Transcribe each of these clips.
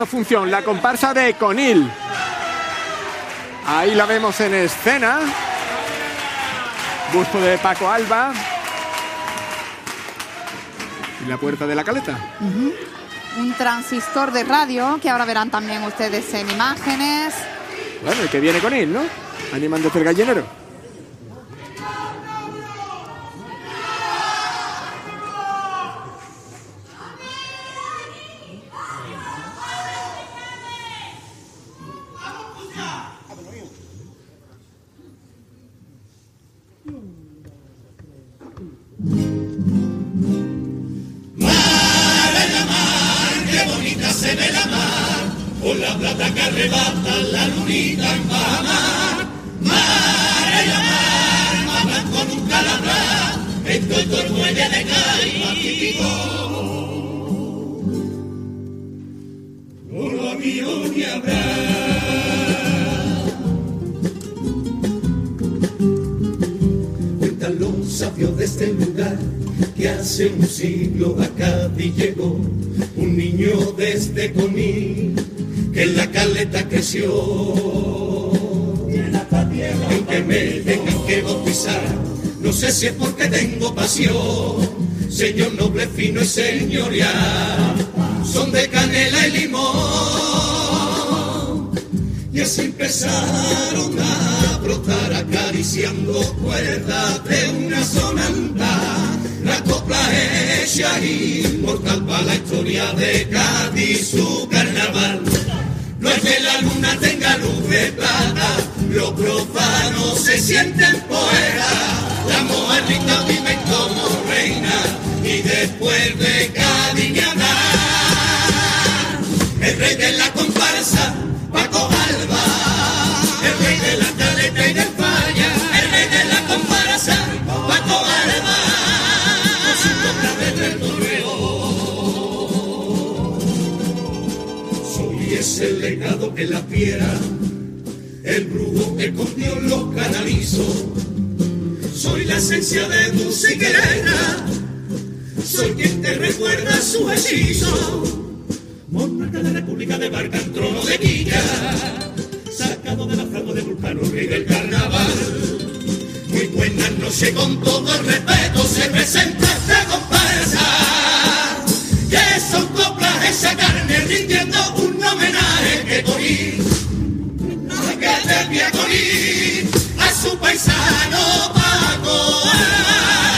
Función, la comparsa de Conil. Ahí la vemos en escena. Busto de Paco Alba. Y la puerta de la caleta. Un transistor de radio que ahora verán también ustedes en imágenes. Bueno, el que viene Conil, ¿no? Animándose el gallinero. Se ve la mar, con la plata que arrebata la lunita en Bahamar. Mar y la mar, matan con un calabrán, estoy todo el muelle de Cádiz Pacífico. No lo mío ni habrá. Cuentan los sabios de este lugar que hace un siglo a Cádiz llegó un niño desde Conil, que en la caleta creció. Aunque me tengan que bautizar, no sé si es porque tengo pasión. Señor noble, fino y señorial, son de canela y limón. Y así empezaron a brotar acariciando cuerdas de una sonanta. La copla hecha inmortal para la historia de Cádiz, su carnaval. No es que la luna tenga luz de plata, los profanos se sienten poetas. La mojarrita vive como reina y después de Cádiz ni hablar. El rey de la comparsa, Paco Alba, el rey de la caleta y del falla, el rey de la comparsa, Paco Alba. Soy ese legado que la fiera, el brujo que con Dios los canalizó. Soy la esencia de musiquera, soy quien te recuerda su hechizo. Monarca de la República de Barca en trono de guilla, sacado de la fragua de Vulcano, rey del carnaval. Muy buenas noches, con todo el respeto se presenta esta comparsa, que son coplas esa carne rindiendo un homenaje que Conil, que debía Conil a su paisano Paco Alba.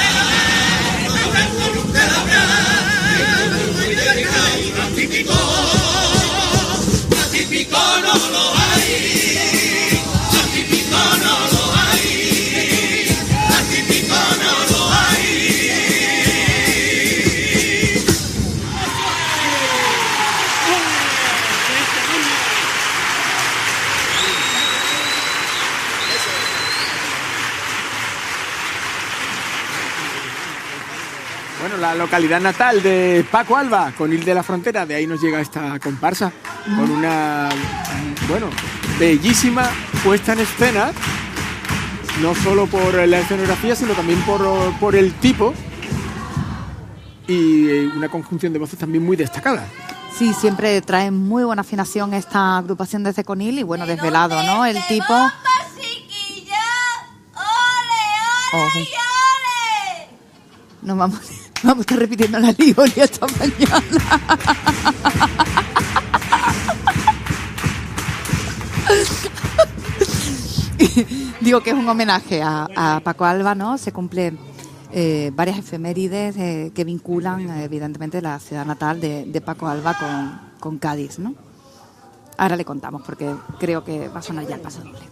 Con un Pacífico, Pacífico no lo hay, Pacífico no lo hay. Bueno, la localidad natal de Paco Alba, Conil de la Frontera, de ahí nos llega esta comparsa con una, bueno, bellísima puesta en escena, no solo por la escenografía, sino también por el tipo, y una conjunción de voces también muy destacada. Sí, siempre trae muy buena afinación esta agrupación desde Conil y bueno, desvelado, ¿no? El tipo... Nos vamos a estar repitiendo la Ligoria esta mañana. Digo que es un homenaje a Paco Alba, ¿no? Se cumplen varias efemérides que vinculan evidentemente la ciudad natal de Paco Alba con Cádiz, ¿no? Ahora le contamos porque creo que va a sonar ya el paso doble.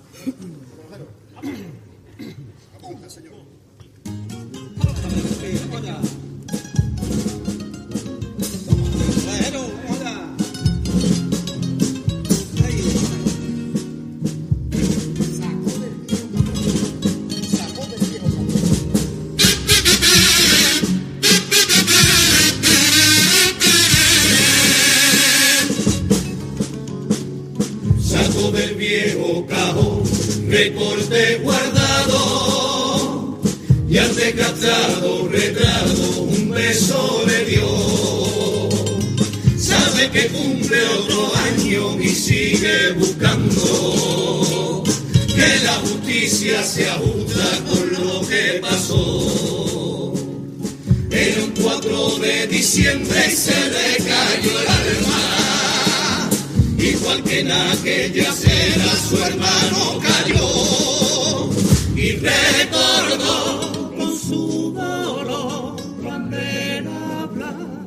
Saco del viejo cajón, recorte guardado, y al desgastado retrato un beso le dio. Sabe que cumple otro año opinión y sigue buscando que la justicia se ajusta con lo que pasó. Era un 4 de diciembre y se le cayó el alma, igual que en aquella cena su hermano cayó y recordó con su dolor bandera blanca.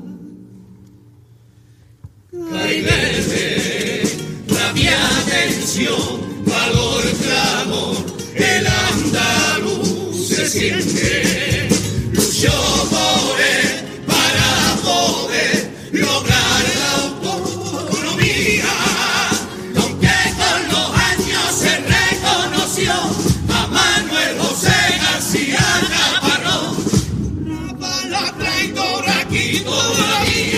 Ay, leve, rabia, tensión, valor, clamor, el andaluz se siente, luchó por él para poder lograr la autonomía, aunque con los años se reconoció a Manuel José García Caparrós, una palabra traidora aquí todavía.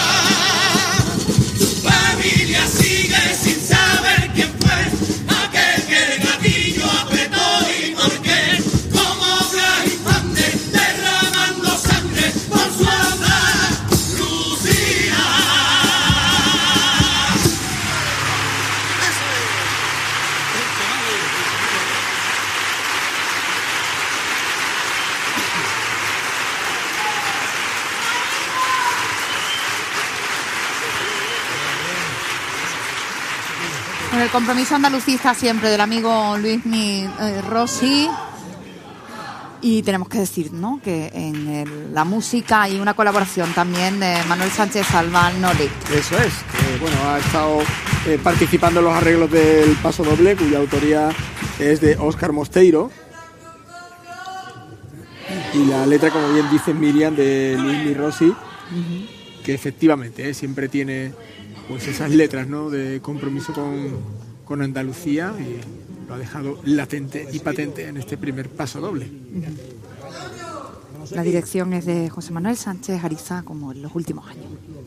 Su familia sigue sin saber quién fue aquel que el gatillo apretó y por qué, como Flaifande derramando sangre por su Andalucía. Con el compromiso andalucista siempre del amigo Luismi Rossi. Y tenemos que decir, ¿no?, que en la música hay una colaboración también de Manuel Sánchez Albán Noli. Eso es. Bueno, ha estado participando en los arreglos del Paso Doble, cuya autoría es de Óscar Mosteiro. Y la letra, como bien dice Miriam, de Luismi Rossi, que efectivamente siempre tiene pues esas letras, ¿no?, de compromiso con Andalucía, y lo ha dejado latente y patente en este primer Paso Doble. La dirección es de José Manuel Sánchez Ariza, como en los últimos años.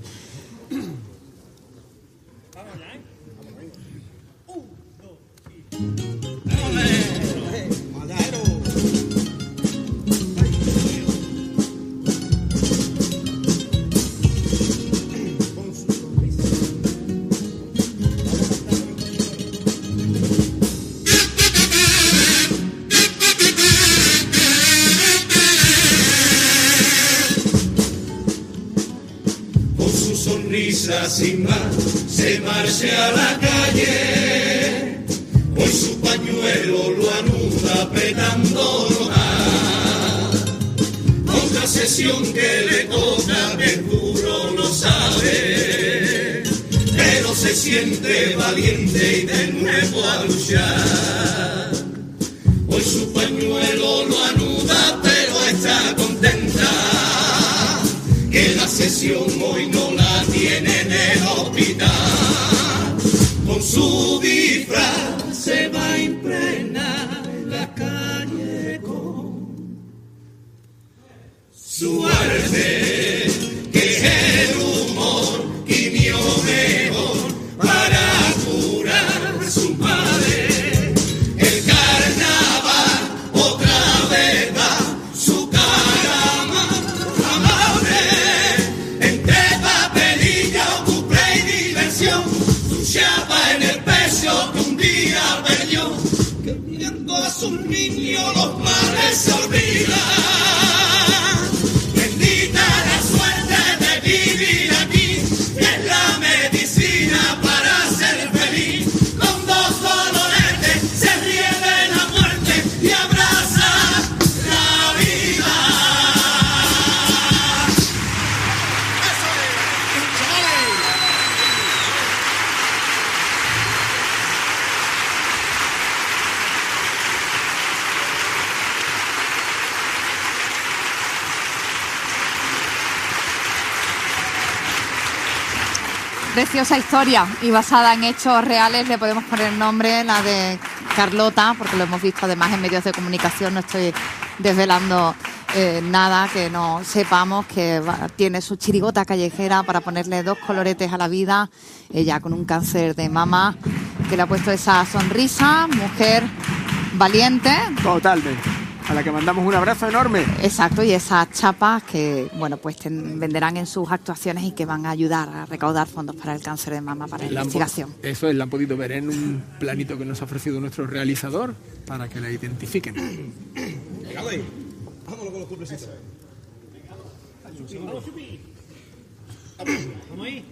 Sin más se marcha a la calle, hoy su pañuelo lo anuda apretándolo más. Otra sesión que le toca, te juro no sabe, pero se siente valiente y de nuevo a luchar. Hoy su pañuelo lo anuda pero está contenta, que la sesión hoy no la tiene en el hospital. Con su disfraz se va a impregnar en la calle con su arte, que es el humor quimio mejor para curar su padre. El carnaval otra vez va su cara más amable, entre papelilla, ocuple y diversión, su chapa en el pecho que un día perdió, que viendo a sus niños los males se olvidan. Bendita la suerte de vivir aquí, que es la medicina para ser feliz. Con dos doloretes se ríe de la muerte y abraza la vida. Preciosa historia y basada en hechos reales. Le podemos poner nombre, la de Carlota, porque lo hemos visto además en medios de comunicación. No estoy desvelando nada que no sepamos, que tiene su chirigota callejera para ponerle dos coloretes a la vida. Ella con un cáncer de mama, que le ha puesto esa sonrisa, mujer valiente. Totalmente. a la que mandamos un abrazo enorme. Exacto, y esas chapas que, bueno, pues venderán en sus actuaciones y que van a ayudar a recaudar fondos para el cáncer de mama, para la investigación. Eso es, la han podido ver en un planito que nos ha ofrecido nuestro realizador para que la identifiquen. Vámonos con los cuplecitos. Vamos ahí.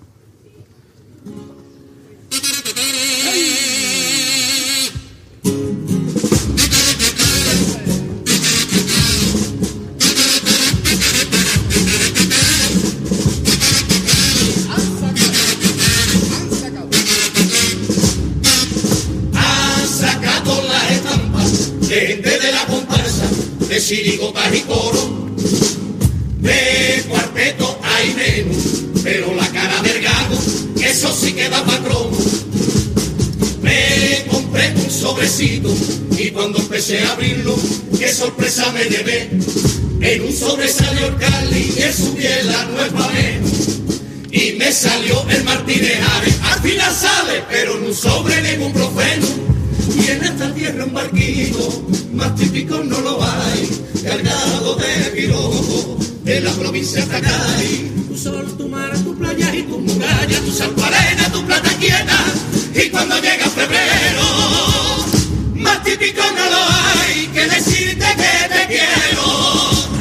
Han sacado las estampas de gente de la comparsa, de chirigotas y coro, de cuarteto hay menos, pero la cara del gago, eso sí que da patrón. Me compré un sobrecito y cuando empecé a abrirlo, qué sorpresa me llevé. En un sobre salió el Cali y en su biela no es pa' menos. Y me salió el Martínez Ares, al final sale, pero en un sobre ningún profeno. Y en esta tierra un barquito, más típico no lo hay, cargado de pirojo, de la provincia de Acay. Tu sol, tu mar, tu playa y tu muralla, tu salparena, tu plata quieta. Y cuando llega febrero, más típico no lo hay, que decirte que te quiero.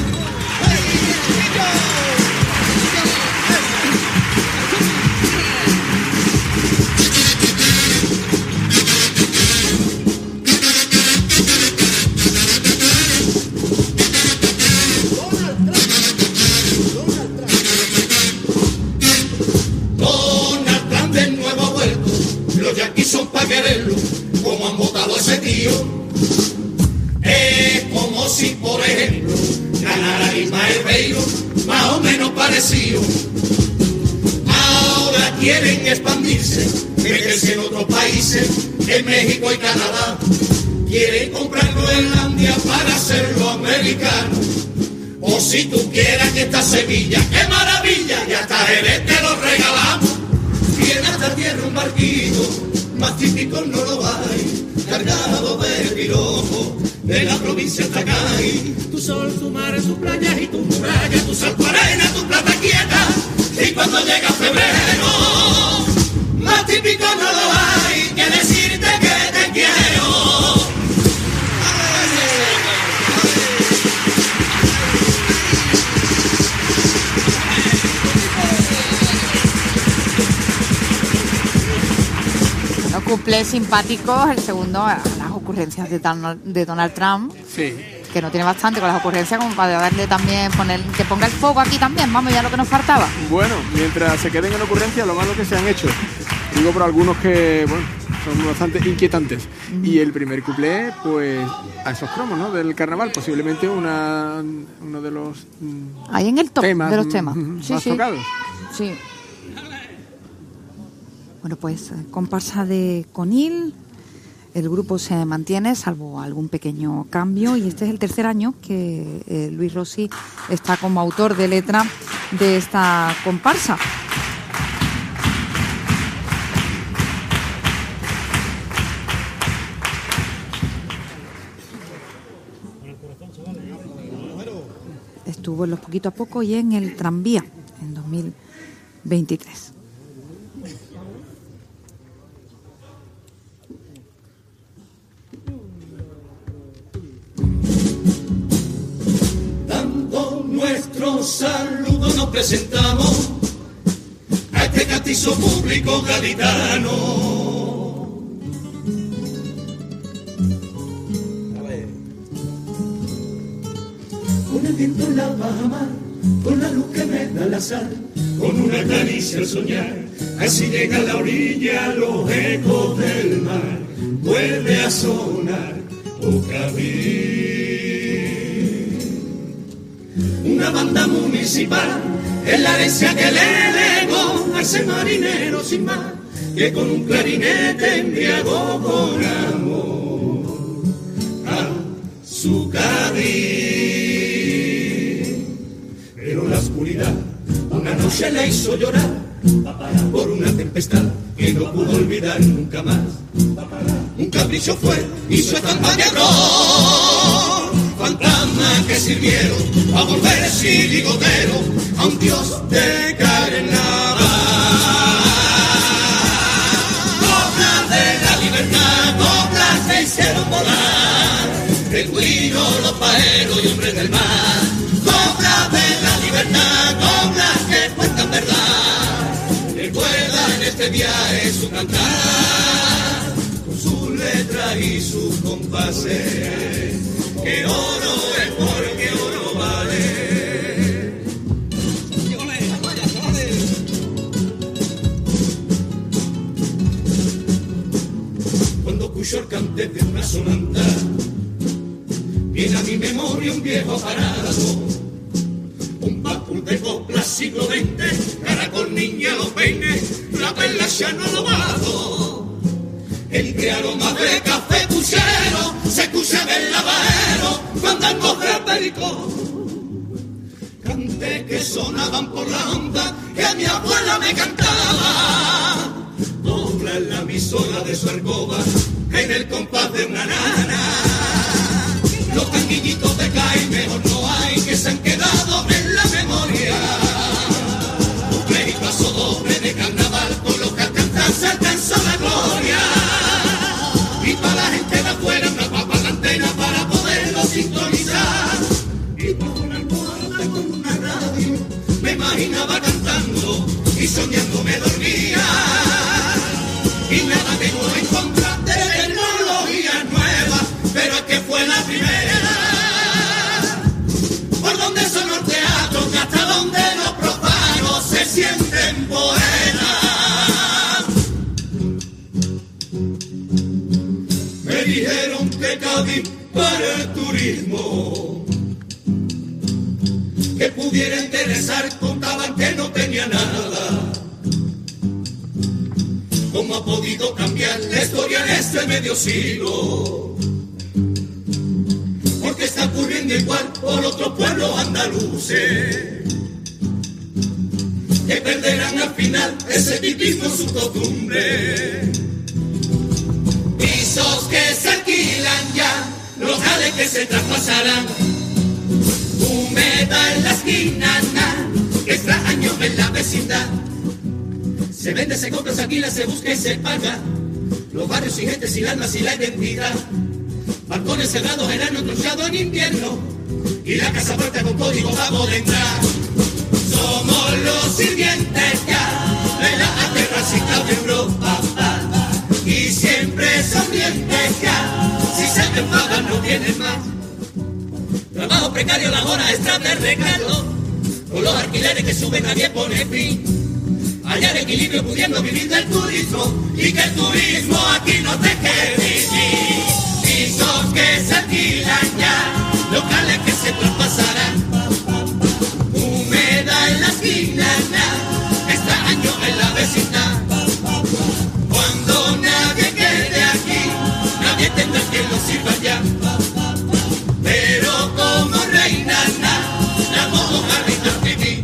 Aquí son pa' quererlo, como han votado a ese tío. Es como si, por ejemplo, ganara Ismael Beiro, más o menos parecido. Ahora quieren expandirse, meterse en otros países, en México y Canadá. Quieren comprar Groenlandia para hacerlo americano. O si tú quieras que esta Sevilla, ¡qué maravilla! Y hasta Jerez te lo regalamos. Y en esta tierra un barquito, más típico no lo hay, cargado de pirojo, de la provincia de Acay. Tu sol, tu mar, tu playa y tu muralla, tu salparena, tu plata quieta. Y cuando llega febrero, más típico no lo hay, que decirte que te quiero. Cuplés simpáticos, el segundo, las ocurrencias de Donald Trump. Sí. Que no tiene bastante con las ocurrencias como para darle también, que ponga el foco aquí también, vamos, ya lo que nos faltaba. Bueno, mientras se queden en ocurrencias, lo malo que se han hecho. Digo por algunos que, bueno, son bastante inquietantes. Y el primer cuplé, pues, a esos cromos, ¿no? Del carnaval, posiblemente uno de los ahí en el top temas de los temas. Sí, más tocados. Sí. Bueno, pues comparsa de Conil, el grupo se mantiene, salvo algún pequeño cambio, y este es el tercer año que Luis Rossi está como autor de letra de esta comparsa. Estuvo en Los Poquito a Poco y en el Tranvía en 2023. Nuestro saludo nos presentamos a este castizo público gaditano. Con el viento en la bajamar, con la luz que me da la sal, con una caricia al soñar, así llega a la orilla los ecos del mar. Vuelve a sonar Ocabí. Una banda municipal es la herencia que le legó a ese marinero sin más, que con un clarinete embriagó con amor a su Cádiz. Pero la oscuridad una noche le hizo llorar por una tempestad que no pudo olvidar nunca más. Un capricho fue y su estampa quebró. fantasmas que sirvieron a volver chirigotero a un dios de carnaval. Coplas de la libertad, coplas que hicieron volar el guiro, los paeros y hombres del mar. Coplas de la libertad, coplas que cuentan verdad. Recuerda en este viaje su cantar, con sus letras y sus compases, que oro es porque oro vale. Cuando escucho el cante de una sonanta, viene a mi memoria un viejo aparato, un papul de copla siglo XX, caracol niña los peines, la perla ya no lo bajo. El que aroma de café puchero se escucha del lavadero cuando el mofre perico. Canté que sonaban por la onda que mi abuela me cantaba. Dobla en la emisora de su alcoba en el compás de una nana. Los tanguillitos de Cai mejor no hay, que se han quedado en la memoria. Doble y paso doble de carnaval, con los que alcanzan se alcanzó la gloria. Y para la gente de afuera una papa la antena para poderlo sintonizar. Y por una almohada con una radio me imaginaba cantando y soñando me dormía. Y nada tengo en contra de tecnología nueva, pero es que fue la primera. Por donde son los teatros, que hasta donde los profanos se sienten poetas. Me dijeron que Cádiz para el turismo, que pudiera interesar, contaban que no tenía nada. ¿Cómo ha podido cambiar la historia en este medio siglo? Porque está ocurriendo igual por otros pueblos andaluces, que perderán al final ese tipismo su costumbre. Pisos que se alquilan ya, locales que se traspasarán, humedad en la esquina, que extraño en la vecindad. Se vende, se compra, se alquila, se busca y se paga. Los barrios sin gente, sin alma, sin la identidad. Balcones cerrados, verano trochado en invierno. Y la casa puerta con código vamos de entrar. Somos los sirvientes ya de la terracita de Europa. Y siempre sonrientes ya. Si se te enfadan no tienen más. Trabajo precario, la hora extra de regalo. Con los alquileres que suben nadie pone fin. Hallar equilibrio pudiendo vivir del turismo y que el turismo aquí no te quede. Pisos que se alquilan ya, locales que se traspasarán, humedad en la esquina, extraño en la vecindad. Cuando nadie quede aquí, nadie tendrá quien lo sirva ya. Pero como reina, la moja rita viví.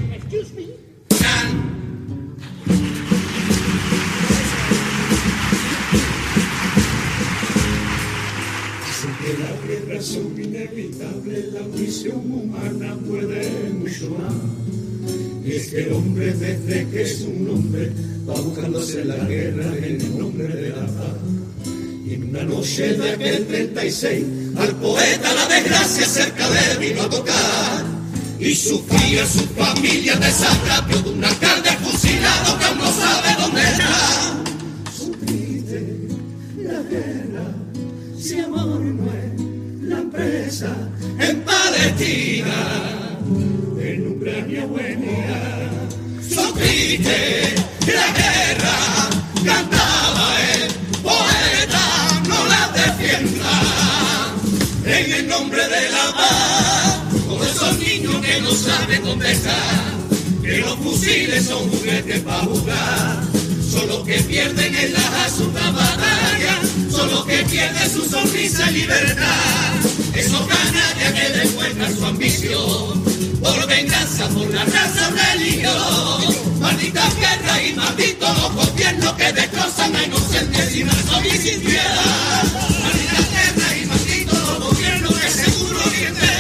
Son inevitables, la ambición humana puede mucho más. Y es que el hombre desde que es un hombre va buscando hacer la guerra en el nombre de la paz. Y en una noche de aquel 36 al poeta la desgracia cerca de él vino a tocar. Y sufría su familia de desagravio de un alcalde fusilado que aún no sabe dónde está. Sufriste la guerra, si amor no es la empresa en Palestina, en Ucrania buena. Sufriste la guerra, cantaba el poeta, no la defienda. En el nombre de la paz, con esos niños que no saben dónde están, que los fusiles son juguetes para jugar. Son los que pierden en la asunta batalla, son los que pierden su sonrisa y libertad. Esos canallas que demuestran su ambición por venganza, por la raza o religión. Malditas guerras y malditos los gobiernos que destrozan a inocentes sin razón y sin piedad. Malditas guerras y malditos los gobiernos que seguro orientan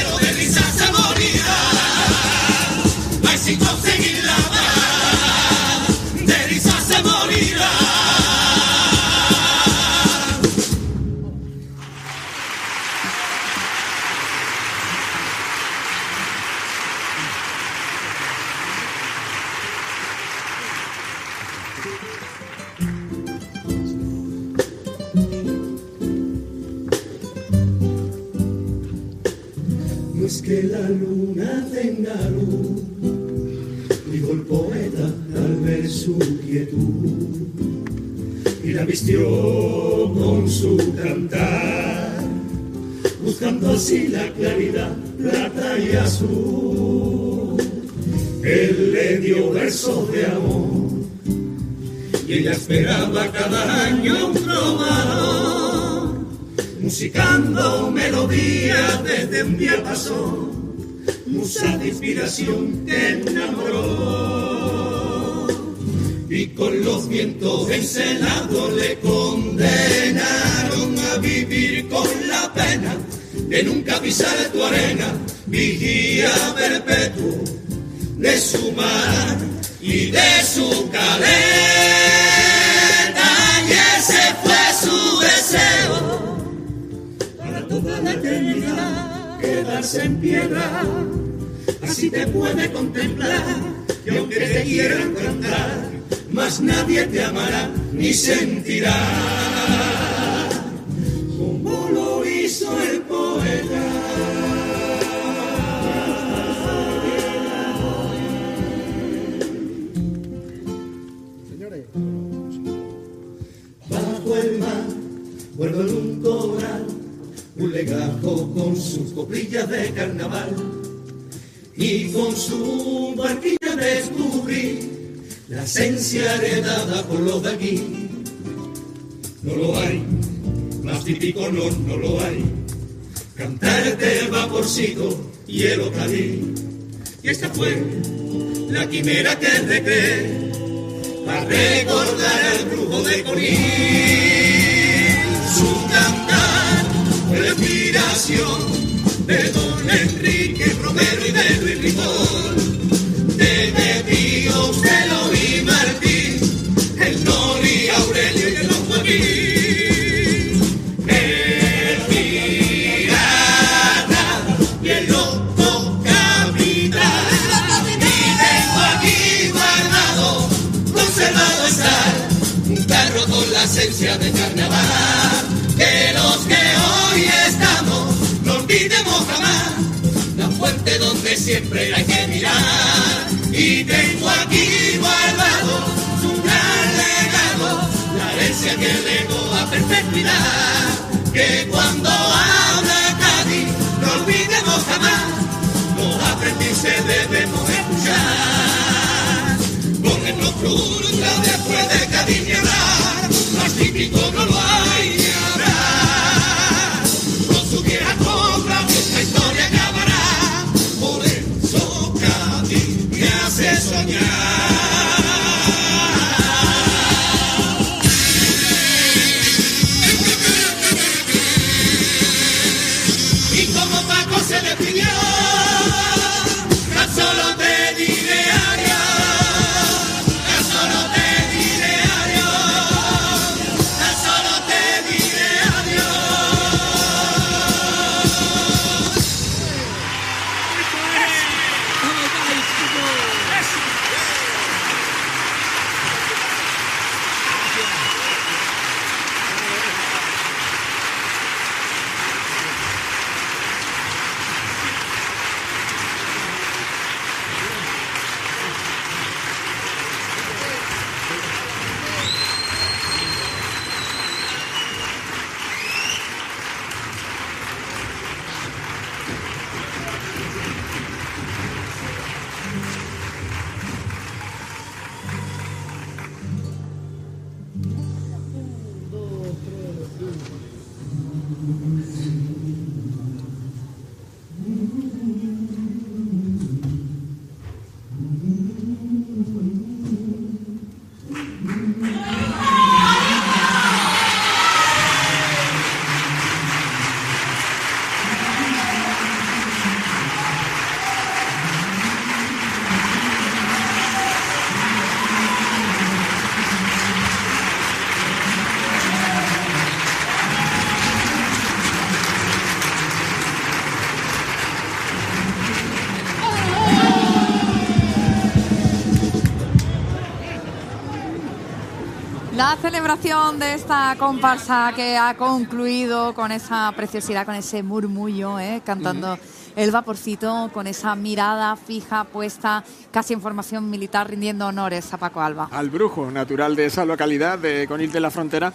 es que la luna tenga luz, dijo el poeta al ver su quietud, y la vistió con su cantar, buscando así la claridad, plata y azul. Él le dio versos de amor y ella esperaba cada año un trovador, musicando melodías desde un día pasó, musa de inspiración que enamoró. Y con los vientos encelados le condenaron a vivir con la pena de nunca pisar tu arena, vigía perpetuo de su mar y de su caleta. Y ese fue su deseo para toda la eternidad, quedarse en piedra, así te puede contemplar, y aunque te quieran cantar, más nadie te amará ni sentirá como lo hizo el poeta. Señores, bajo el mar, vuelvo en un coral, un legajo con sus coprillas de carnaval, y con su barquilla descubrí la esencia heredada por los de aquí. No lo hay, más típico no lo hay, cantarte el vaporcito y el ocalí. Y esta fue la quimera que recreé para recordar al brujo de Corín. Su cantar fue la inspiración de don Enrique Romero y de Luis Ribón, de Pío, Celo y Martín, el Nori, Aurelio y el Don Joaquín, el pirata y el loco capitán. Y tengo aquí guardado, conservado está, un carro con la esencia de carnaval, que los que hoy estamos no olvidemos jamás la fuente donde siempre hay que mirar. Y tengo aquí guardado su gran legado, la herencia que legó a perpetuidad, que cuando habla Cádiz no olvidemos jamás, los aprendices debemos escuchar. Póngannos fruta después de Cádiz ni hablar, más típico no lo hay ni habrá. Con su vieja copla nuestra historia acabará, por eso Cádiz me hace soñar. Y como Paco se despidió, tan solo te diré adiós, tan solo te diré adiós, tan solo te diré adiós. La celebración de esta comparsa que ha concluido con esa preciosidad, con ese murmullo, cantando el vaporcito con esa mirada fija, puesta casi en formación militar, rindiendo honores a Paco Alba. Al brujo natural de esa localidad de Conil de la Frontera,